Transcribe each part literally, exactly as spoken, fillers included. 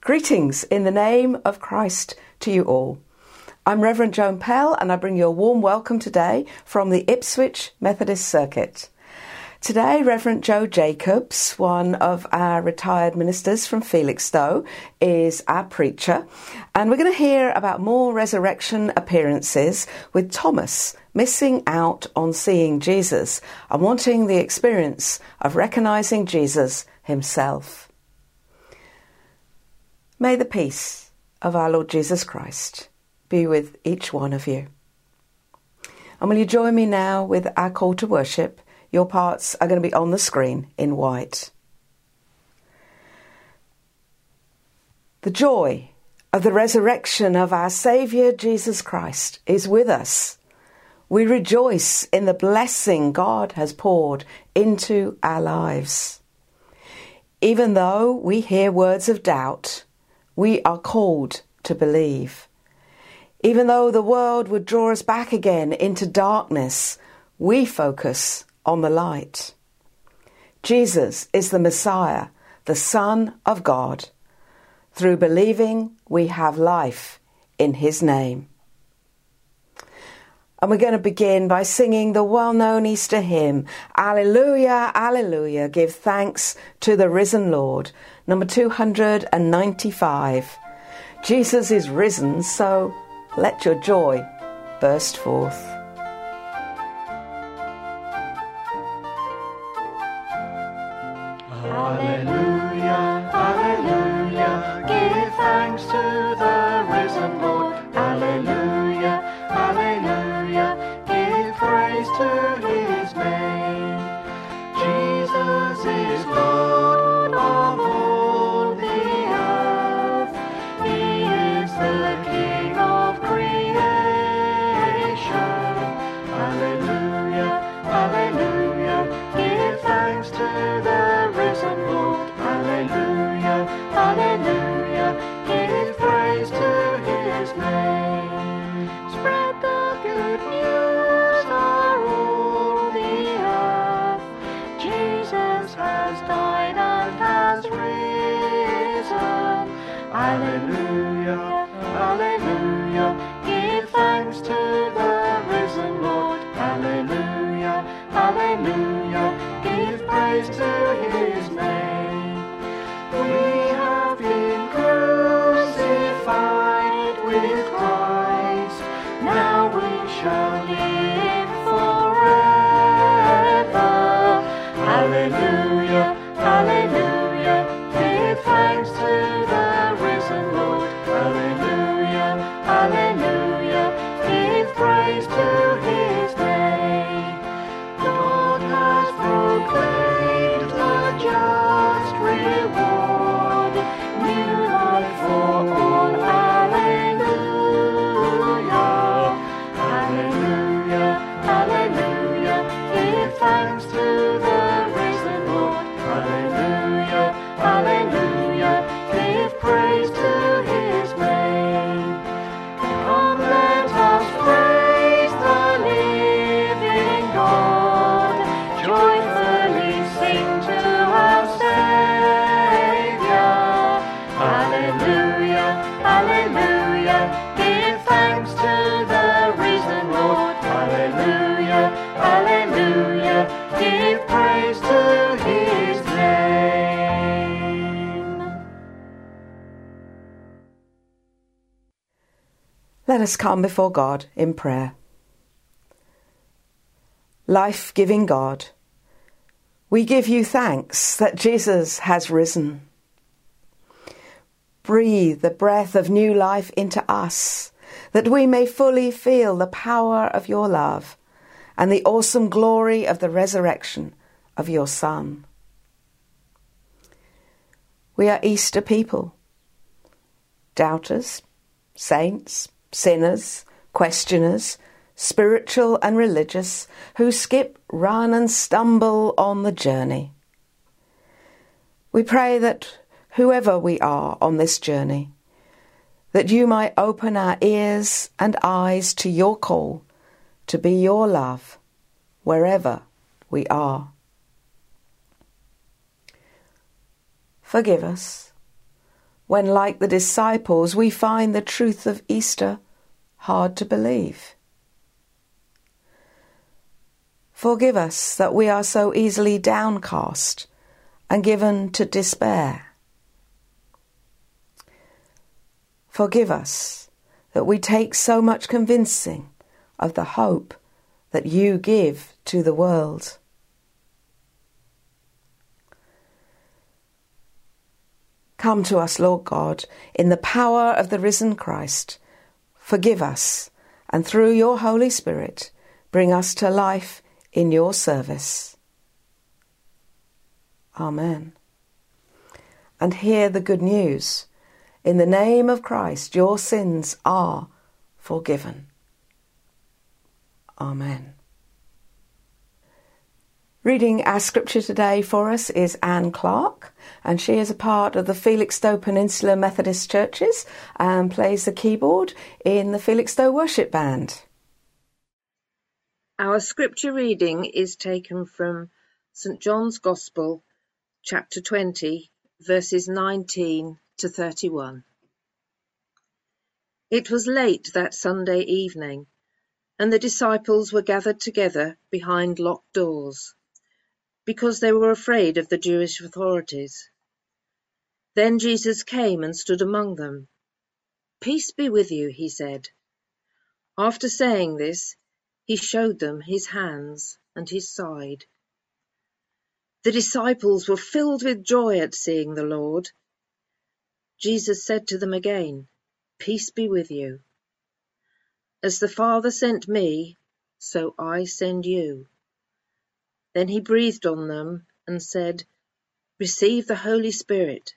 Greetings in the name of Christ to you all. I'm Reverend Joan Pell and I bring you a warm welcome today from the Ipswich Methodist Circuit. Today, Reverend Joe Jacobs, one of our retired ministers from Felixstowe, is our preacher, and we're going to hear about more resurrection appearances with Thomas missing out on seeing Jesus and wanting the experience of recognising Jesus himself. May the peace of our Lord Jesus Christ be with each one of you. And will you join me now with our call to worship? Your parts are going to be on the screen in white. The joy of the resurrection of our Saviour Jesus Christ is with us. We rejoice in the blessing God has poured into our lives. Even though we hear words of doubt, we are called to believe. Even though the world would draw us back again into darkness, we focus on the light. Jesus is the Messiah, the Son of God. Through believing, we have life in his name. And we're going to begin by singing the well-known Easter hymn, Alleluia, Alleluia, give thanks to the risen Lord, number two hundred ninety-five. Jesus is risen, so let your joy burst forth. Alleluia, Alleluia, give thanks to the risen Lord. Alleluia, Alleluia, give praise to his name. Jesus is Lord of all the earth. He is the King of creation. Alleluia, Alleluia, give thanks to the risen Lord. Alleluia, Alleluia, give praise to his name. Spread the good news o'er all the earth. Jesus has died and has risen. Alleluia, Alleluia, give thanks to the risen Lord. Alleluia, Alleluia, give praise to his name. We have been crucified with Christ, now we shall live forever. Alleluia, Alleluia, give thanks to the risen Lord. Alleluia, Alleluia, give praise to his name. God has proclaimed the just reward, new life for all. Alleluia, Alleluia, Alleluia, give thanks to the risen Lord. Alleluia, Alleluia, give praise to his name. Come, let us praise the living God, joyfully sing to our Saviour. Alleluia, Alleluia, give thanks to the risen Lord. Alleluia, Alleluia, give praise to his name. Let us come before God in prayer. Life-giving God, we give you thanks that Jesus has risen. Breathe the breath of new life into us, that we may fully feel the power of your love and the awesome glory of the resurrection of your Son. We are Easter people, doubters, saints, sinners, questioners, spiritual and religious, who skip, run and stumble on the journey. We pray that whoever we are on this journey, that you might open our ears and eyes to your call to be your love wherever we are. Forgive us when, like the disciples, we find the truth of Easter hard to believe. Forgive us that we are so easily downcast and given to despair. Forgive us that we take so much convincing of the hope that you give to the world. Come to us, Lord God, in the power of the risen Christ. Forgive us, and through your Holy Spirit, bring us to life in your service. Amen. And hear the good news. In the name of Christ, your sins are forgiven. Amen. Reading our scripture today for us is Anne Clark, and she is a part of the Felixstowe Peninsula Methodist Churches and plays the keyboard in the Felixstowe Worship Band. Our scripture reading is taken from Saint John's Gospel, chapter twenty, verses nineteen to thirty-one. It was late that Sunday evening, and the disciples were gathered together behind locked doors, because they were afraid of the Jewish authorities. Then Jesus came and stood among them. "Peace be with you," he said. After saying this, he showed them his hands and his side. The disciples were filled with joy at seeing the Lord. Jesus said to them again, "Peace be with you. As the Father sent me, so I send you." Then he breathed on them and said, "Receive the Holy Spirit.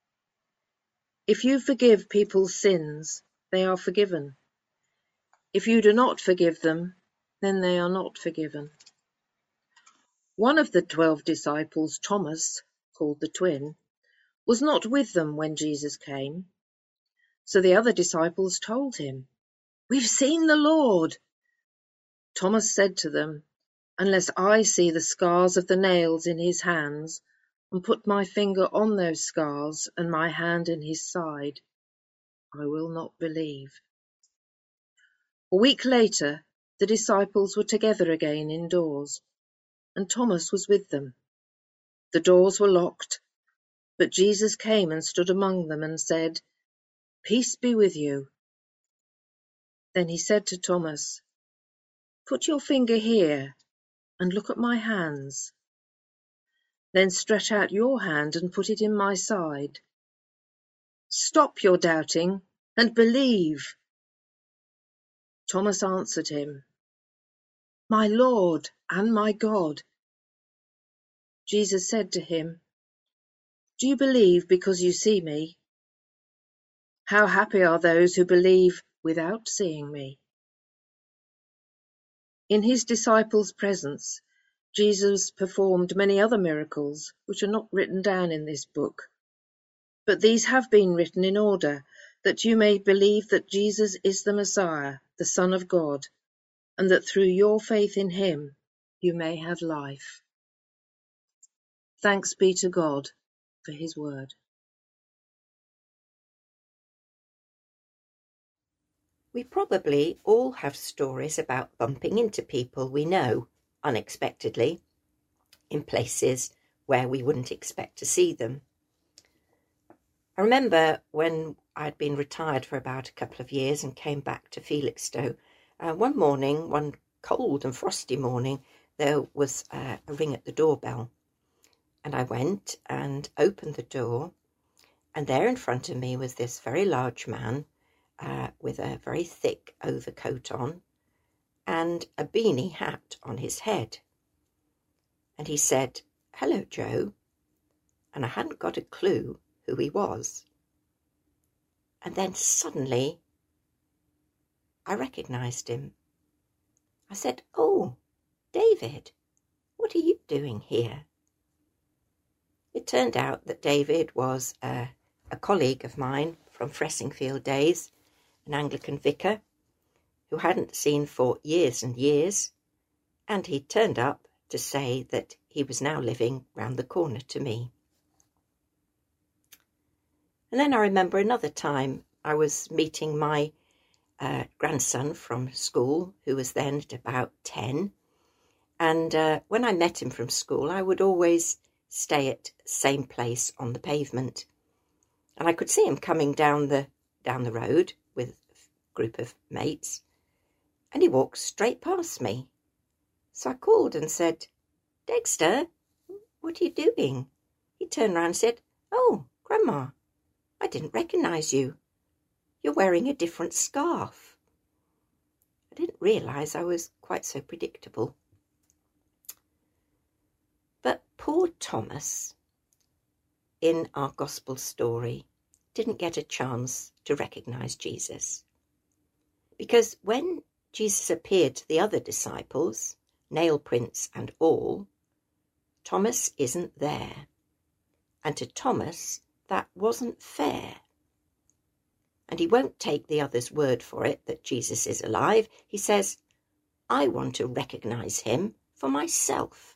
If you forgive people's sins, they are forgiven. If you do not forgive them, then they are not forgiven." One of the twelve disciples, Thomas, called the twin, was not with them when Jesus came. So the other disciples told him, "We've seen the Lord." Thomas said to them, "Unless I see the scars of the nails in his hands, and put my finger on those scars and my hand in his side, I will not believe." A week later, the disciples were together again indoors, and Thomas was with them. The doors were locked, but Jesus came and stood among them and said, "Peace be with you." Then he said to Thomas, "Put your finger here and look at my hands. Then stretch out your hand and put it in my side. Stop your doubting and believe." Thomas answered him, "My Lord and my God." Jesus said to him, "Do you believe because you see me? How happy are those who believe without seeing me." In his disciples' presence, Jesus performed many other miracles which are not written down in this book. But these have been written in order that you may believe that Jesus is the Messiah, the Son of God, and that through your faith in him you may have life. Thanks be to God for his word. We probably all have stories about bumping into people we know unexpectedly in places where we wouldn't expect to see them. I remember when I'd been retired for about a couple of years and came back to Felixstowe, uh, one morning, one cold and frosty morning, there was uh, a ring at the doorbell. And I went and opened the door, and there in front of me was this very large man uh, with a very thick overcoat on and a beanie hat on his head. And he said, "Hello, Joe." And I hadn't got a clue who he was. And then suddenly I recognised him. I said, "Oh, David, what are you doing here?" It turned out that David was uh, a colleague of mine from Fressingfield days, an Anglican vicar who hadn't seen for years and years, and he turned up to say that he was now living round the corner to me. And then I remember another time I was meeting my uh, grandson from school, who was then at about ten. And uh, when I met him from school, I would always stay at the same place on the pavement. And I could see him coming down the down the road with a group of mates, and he walked straight past me. So I called and said, "Dexter, what are you doing?" He turned round and said, "Oh, Grandma, I didn't recognise you. You're wearing a different scarf." I didn't realise I was quite so predictable. But poor Thomas, in our gospel story, didn't get a chance to recognise Jesus. Because when Jesus appeared to the other disciples, nail prints and all, Thomas isn't there. And to Thomas, that wasn't fair. And he won't take the other's word for it that Jesus is alive. He says, "I want to recognise him for myself."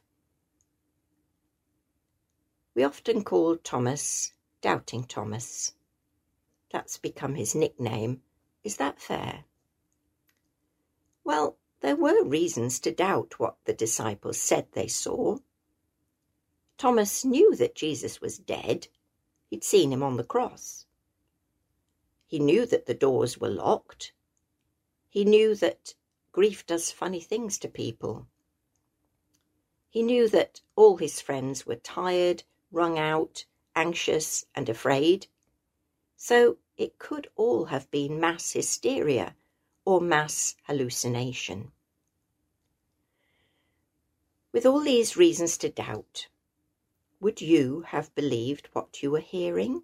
We often call Thomas Doubting Thomas. That's become his nickname. Is that fair? Well, there were reasons to doubt what the disciples said they saw. Thomas knew that Jesus was dead. He'd seen him on the cross. He knew that the doors were locked. He knew that grief does funny things to people. He knew that all his friends were tired, wrung out, anxious and afraid. So it could all have been mass hysteria or mass hallucination. With all these reasons to doubt, would you have believed what you were hearing?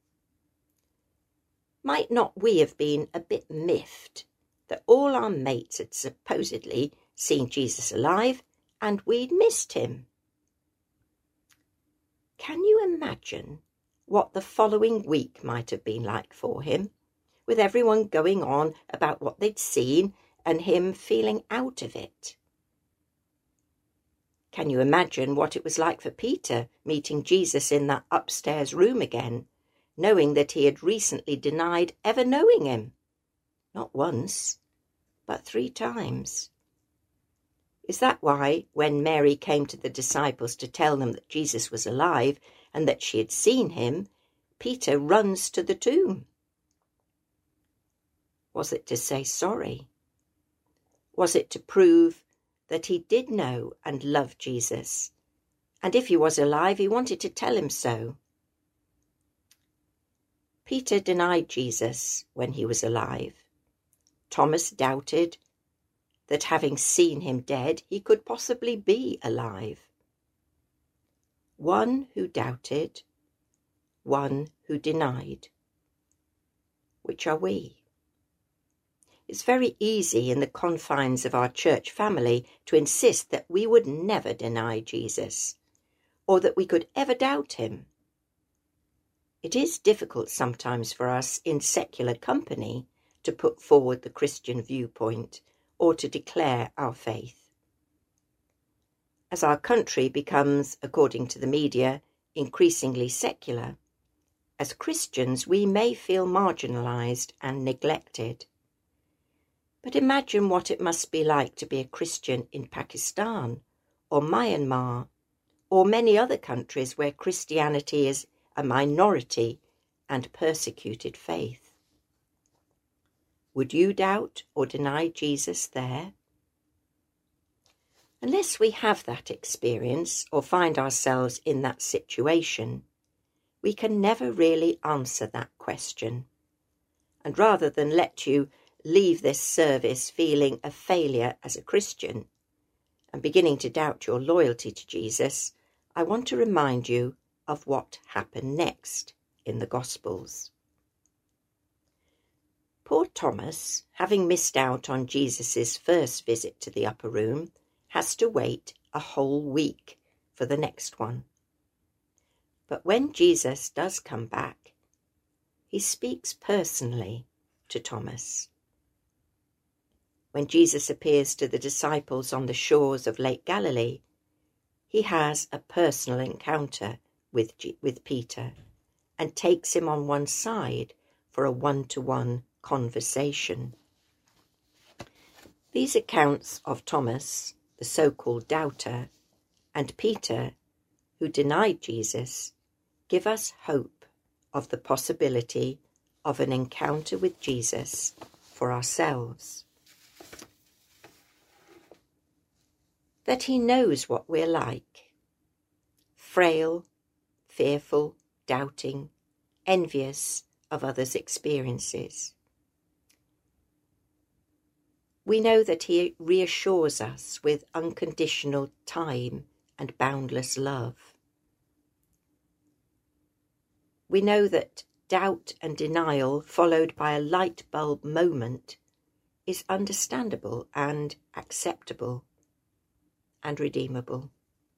Might not we have been a bit miffed that all our mates had supposedly seen Jesus alive and we'd missed him? Can you imagine what the following week might have been like for him, with everyone going on about what they'd seen and him feeling out of it? Can you imagine what it was like for Peter meeting Jesus in that upstairs room again, knowing that he had recently denied ever knowing him? Not once, but three times. Is that why, when Mary came to the disciples to tell them that Jesus was alive and that she had seen him, Peter runs to the tomb? Was it to say sorry? Was it to prove that he did know and love Jesus, and if he was alive, he wanted to tell him so? Peter denied Jesus when he was alive. Thomas doubted that having seen him dead, he could possibly be alive. One who doubted, one who denied. Which are we? It's very easy in the confines of our church family to insist that we would never deny Jesus, or that we could ever doubt him. It is difficult sometimes for us in secular company to put forward the Christian viewpoint or to declare our faith. As our country becomes, according to the media, increasingly secular, as Christians we may feel marginalised and neglected. But imagine what it must be like to be a Christian in Pakistan or Myanmar or many other countries where Christianity is a minority and persecuted faith. Would you doubt or deny Jesus there? Unless we have that experience or find ourselves in that situation, we can never really answer that question. And rather than let you leave this service feeling a failure as a Christian and beginning to doubt your loyalty to Jesus, I want to remind you of what happened next in the Gospels. Poor Thomas, having missed out on Jesus' first visit to the upper room, has to wait a whole week for the next one. But when Jesus does come back, he speaks personally to Thomas. When Jesus appears to the disciples on the shores of Lake Galilee, he has a personal encounter with, G- with Peter and takes him on one side for a one-to-one conversation. These accounts of Thomas, the so-called doubter, and Peter, who denied Jesus, give us hope of the possibility of an encounter with Jesus for ourselves. That he knows what we're like: frail, fearful, doubting, envious of others' experiences. We know that he reassures us with unconditional time and boundless love. We know that doubt and denial followed by a light bulb moment is understandable and acceptable and redeemable.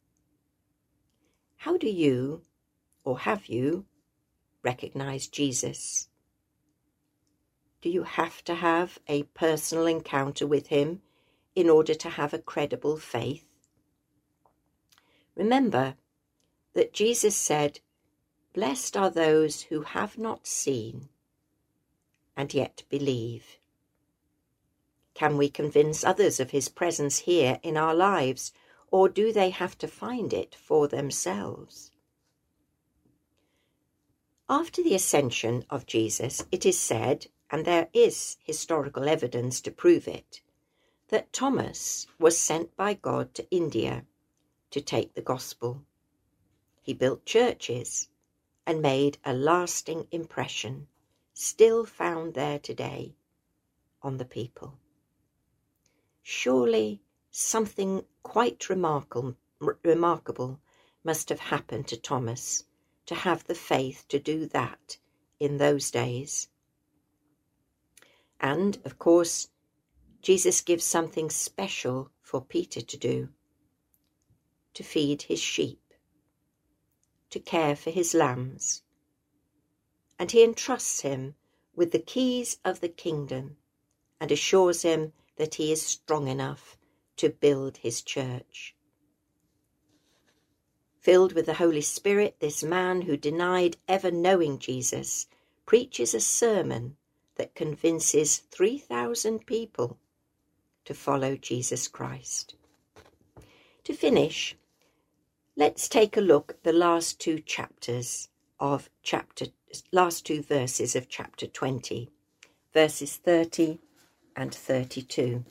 How do you, or have you, recognized Jesus? Do you have to have a personal encounter with him in order to have a credible faith? Remember that Jesus said, "Blessed are those who have not seen and yet believe." Can we convince others of his presence here in our lives, or do they have to find it for themselves? After the ascension of Jesus, it is said, and there is historical evidence to prove it, that Thomas was sent by God to India to take the gospel. He built churches and made a lasting impression, still found there today, on the people. Surely something quite remarkable, remarkable must have happened to Thomas to have the faith to do that in those days. And, of course, Jesus gives something special for Peter to do: to feed his sheep, to care for his lambs. And he entrusts him with the keys of the kingdom and assures him that he is strong enough to build his church. Filled with the Holy Spirit, this man who denied ever knowing Jesus preaches a sermon that convinces three thousand people to follow Jesus Christ. To finish, let's take a look at the last two chapters of chapter, last two verses of chapter twenty, verses thirty and thirty-two.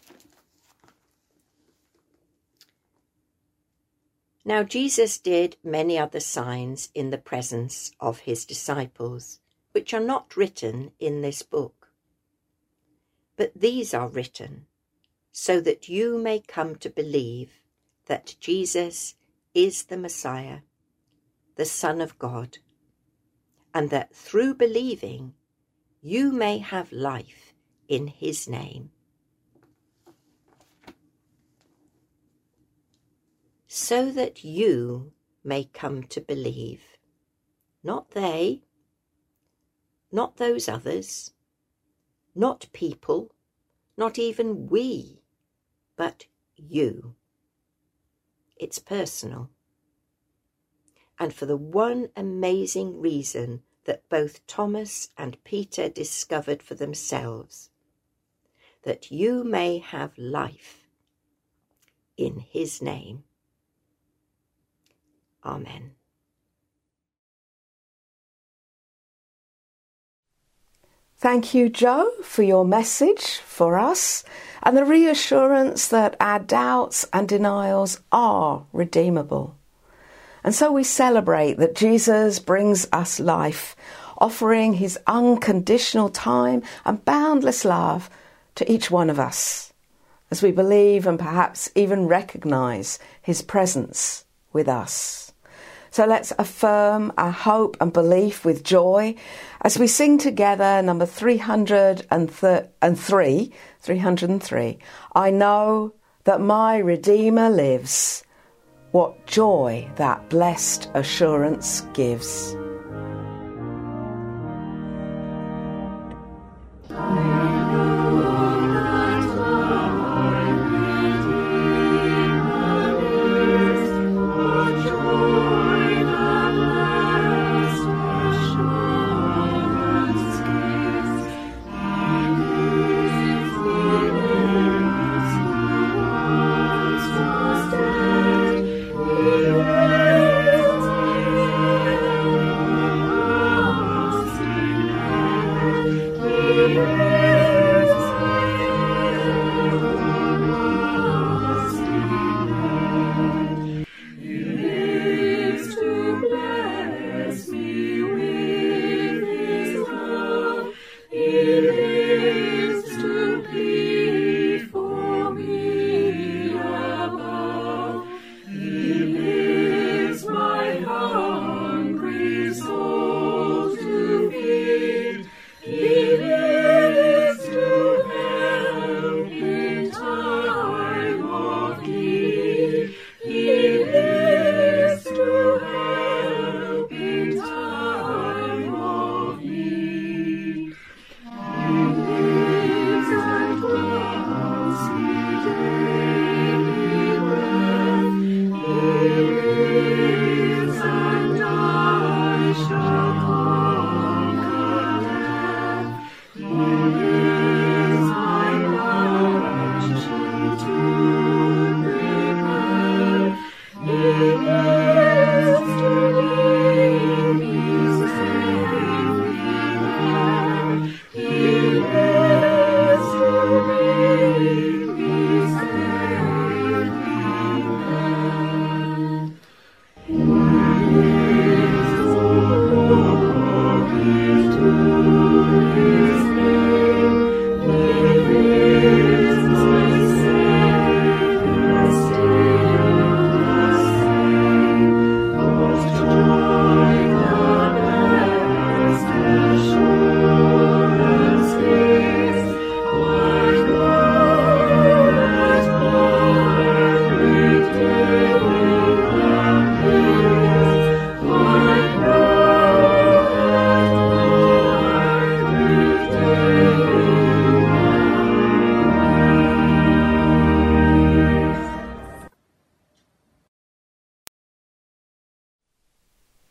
Now Jesus did many other signs in the presence of his disciples, which are not written in this book. But these are written so that you may come to believe that Jesus is the Messiah, the Son of God, and that through believing you may have life in his name. So that you may come to believe, not they, not those others, not people, not even we, but you. It's personal. And for the one amazing reason that both Thomas and Peter discovered for themselves, that you may have life in his name. Amen. Thank you, Joe, for your message for us and the reassurance that our doubts and denials are redeemable. And so we celebrate that Jesus brings us life, offering his unconditional time and boundless love to each one of us, as we believe and perhaps even recognise his presence with us. So let's affirm our hope and belief with joy as we sing together number three hundred three, three hundred three. I know that my Redeemer lives. What joy that blessed assurance gives. Sure.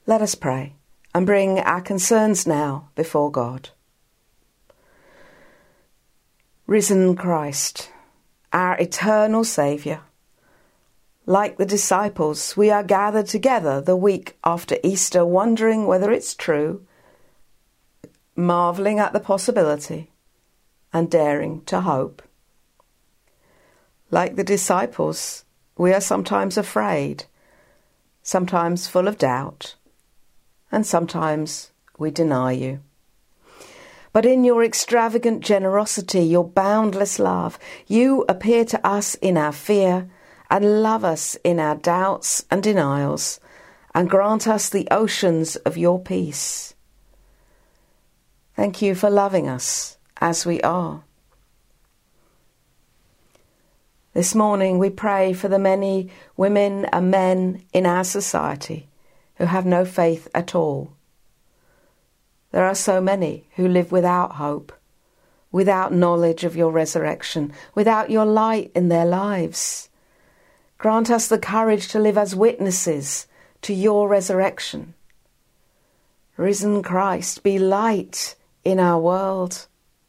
Let us pray and bring our concerns now before God. Risen Christ, our eternal Saviour, like the disciples, we are gathered together the week after Easter, wondering whether it's true, marvelling at the possibility, and daring to hope. Like the disciples, we are sometimes afraid, sometimes full of doubt, and sometimes we deny you. But in your extravagant generosity, your boundless love, you appear to us in our fear and love us in our doubts and denials, and grant us the oceans of your peace. Thank you for loving us as we are. This morning we pray for the many women and men in our society who have no faith at all. There are so many who live without hope, without knowledge of your resurrection, without your light in their lives. Grant us the courage to live as witnesses to your resurrection. Risen Christ, be light in our world.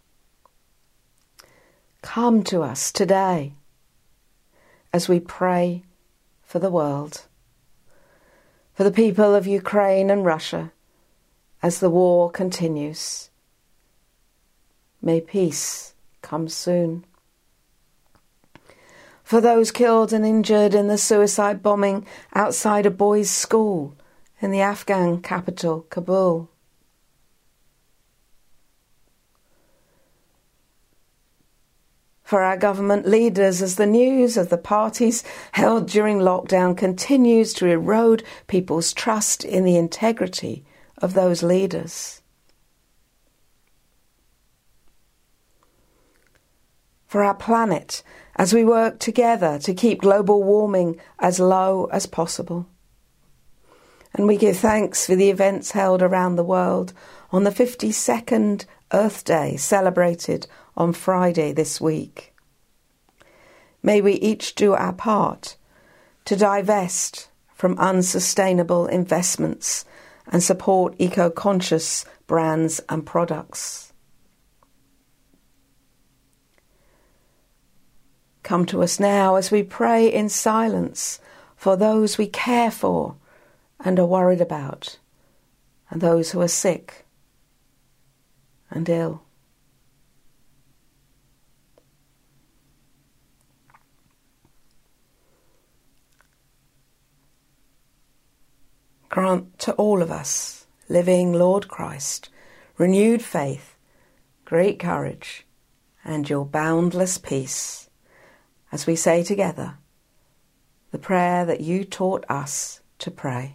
Come to us today as we pray for the world, for the people of Ukraine and Russia as the war continues. May peace come soon. For those killed and injured in the suicide bombing outside a boys' school in the Afghan capital, Kabul. For our government leaders as the news of the parties held during lockdown continues to erode people's trust in the integrity of those leaders. For our planet, as we work together to keep global warming as low as possible. And we give thanks for the events held around the world on the fifty-second Earth Day, celebrated on Friday this week. May we each do our part to divest from unsustainable investments and support eco-conscious brands and products. Come to us now as we pray in silence for those we care for and are worried about, and those who are sick and ill. Grant to all of us, living Lord Christ, renewed faith, great courage, and your boundless peace, as we say together the prayer that you taught us to pray.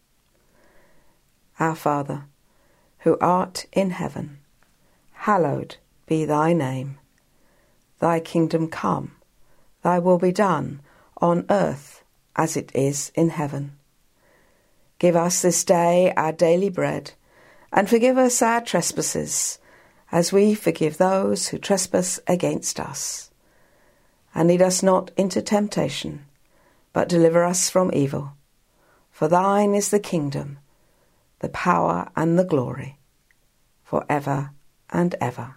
Our Father, who art in heaven, hallowed be thy name. Thy kingdom come, thy will be done on earth as it is in heaven. Give us this day our daily bread, and forgive us our trespasses, as we forgive those who trespass against us. And lead us not into temptation, but deliver us from evil. For thine is the kingdom, the power and the glory, for ever and ever.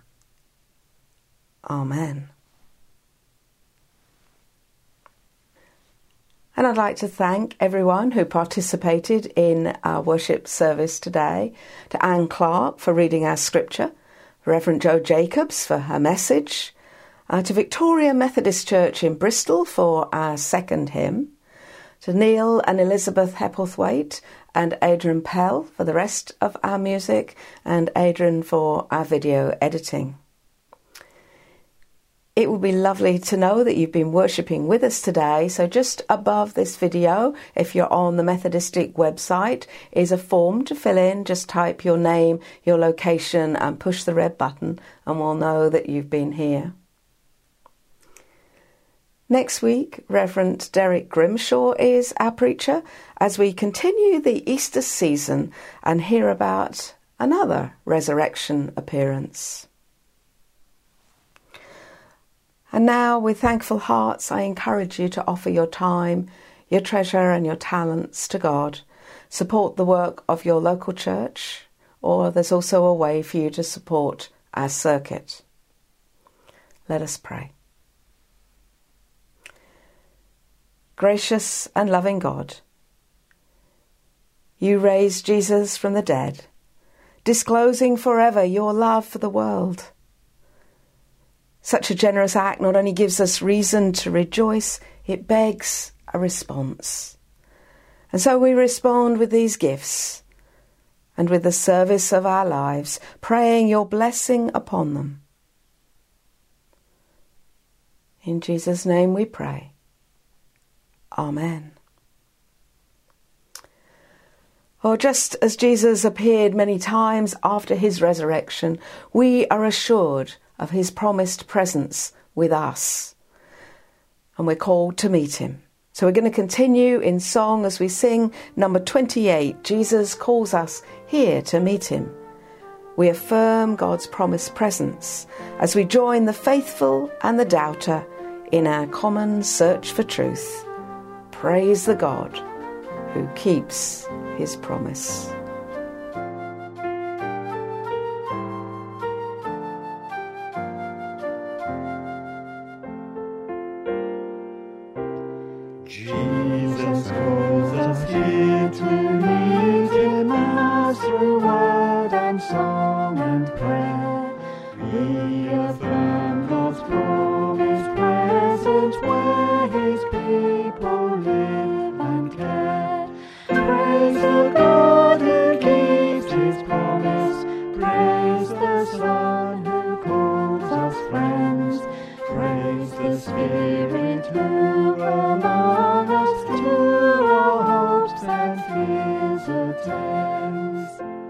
Amen. And I'd like to thank everyone who participated in our worship service today, to Anne Clark for reading our scripture, Reverend Jo Jacobs for her message, uh, to Victoria Methodist Church in Bristol for our second hymn, to Neil and Elizabeth Hepplethwaite and Adrian Pell for the rest of our music, and Adrian for our video editing. It would be lovely to know that you've been worshipping with us today. So just above this video, if you're on the Methodistic website, is a form to fill in. Just type your name, your location, and push the red button, and we'll know that you've been here. Next week, Reverend Derek Grimshaw is our preacher as we continue the Easter season and hear about another resurrection appearance. And now, with thankful hearts, I encourage you to offer your time, your treasure and your talents to God, support the work of your local church, or there's also a way for you to support our circuit. Let us pray. Gracious and loving God, you raised Jesus from the dead, disclosing forever your love for the world. Such a generous act not only gives us reason to rejoice, it begs a response. And so we respond with these gifts and with the service of our lives, praying your blessing upon them. In Jesus' name we pray. Amen. Or just as Jesus appeared many times after his resurrection, we are assured of his promised presence with us. And we're called to meet him. So we're going to continue in song as we sing number twenty-eight, Jesus Calls Us Here to Meet Him. We affirm God's promised presence as we join the faithful and the doubter in our common search for truth. Praise the God who keeps his promise. Jesus calls us here to meet him as through word and song and prayer. We affirm God's promised presence where his people live and care. Praise the God who keeps his promise. Praise the Son who calls us friends. Praise the Spirit who among us to our hopes and fears attends.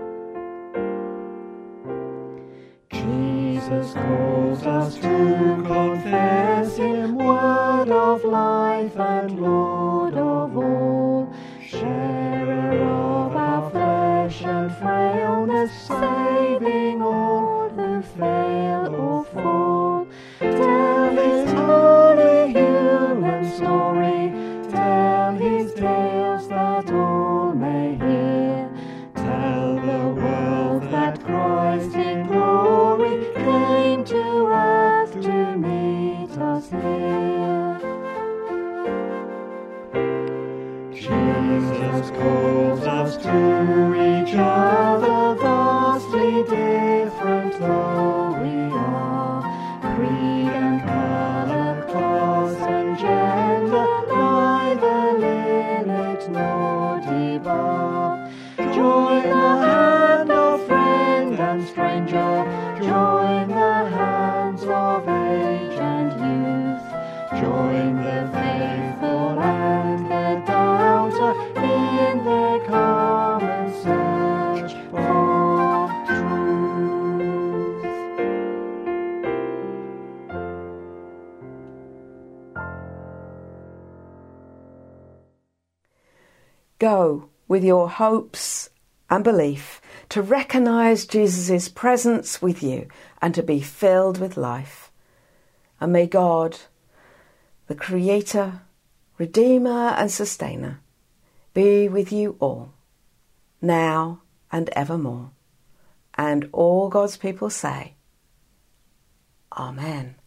Jesus calls us to confess him, word of life and Lord of all, sharer of our flesh and frailness, saving all who fail or fall. Tell his holy human story, tell his tales that all may hear. Tell the world that Christ in glory came to earth to meet us here. Jesus calls us to each other, vastly different though we are. Creed and colour, class and gender, neither limit nor debar. Join the hand of friend and stranger, join the hands of age and youth, join the faithful and the doubter in their common search for truth. Go with your hopes and belief to recognise Jesus' presence with you and to be filled with life. And may God, the Creator, Redeemer and Sustainer, be with you all, now and evermore. And all God's people say, Amen.